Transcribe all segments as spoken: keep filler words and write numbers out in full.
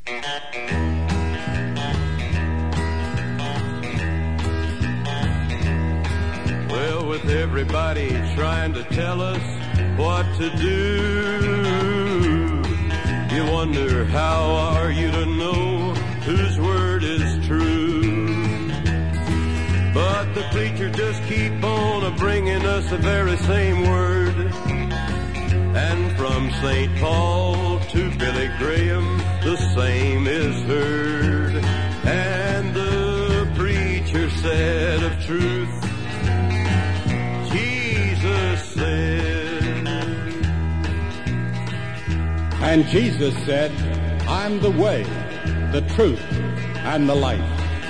Well, with everybody trying to tell us what to do, you wonder how are you to know whose word is true. But the preacher just keep on a-bringing us the very same word. And from Saint Paul to Billy Graham, the same is heard. And the preacher said of truth, Jesus said. And Jesus said, I'm the way, the truth, and the life.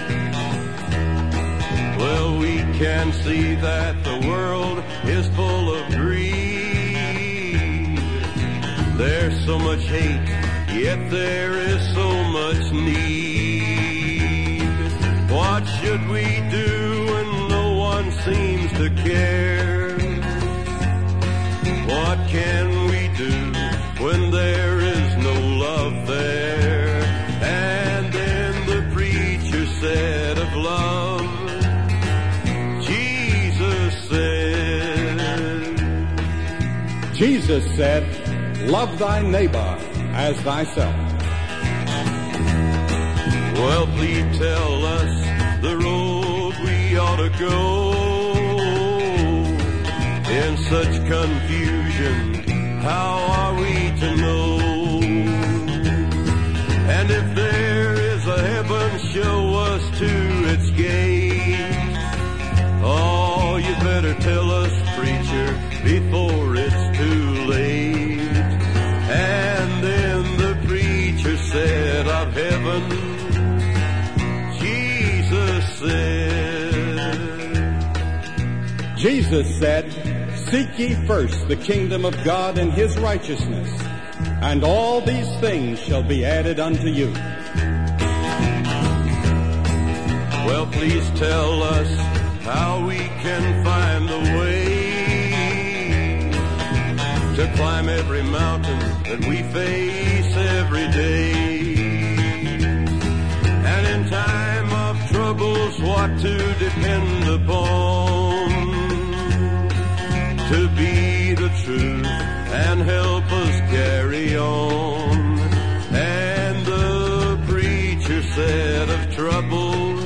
Well, we can see that the world is full of greed. There's so much hate, yet there is so much need. What should we do when no one seems to care? What can we do when there is no love there? And then the preacher said of love, Jesus said, love thy neighbor as thyself. Well, please tell us the road we ought to go. In such confusion, how are we to know? And if there is a heaven, show us to its gate. Oh, you better tell us, preacher, before it's too late. And then the preacher said of heaven, Jesus said. Jesus said, seek ye first the kingdom of God and his righteousness, and all these things shall be added unto you. Well, please tell us how we can find the way to climb every mountain that we face every day. And in time of troubles, what to depend upon to be the truth and help us carry on. And the preacher said of trouble,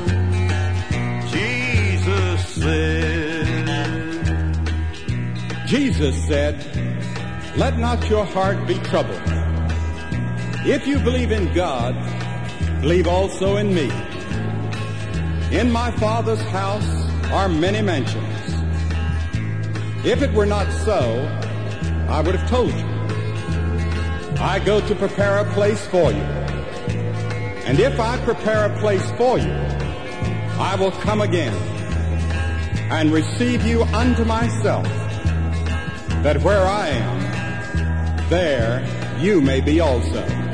Jesus said. Jesus said, let not your heart be troubled. If you believe in God, believe also in me. In my Father's house are many mansions. If it were not so, I would have told you. I go to prepare a place for you. And if I prepare a place for you, I will come again and receive you unto myself, that where I am, there you may be also.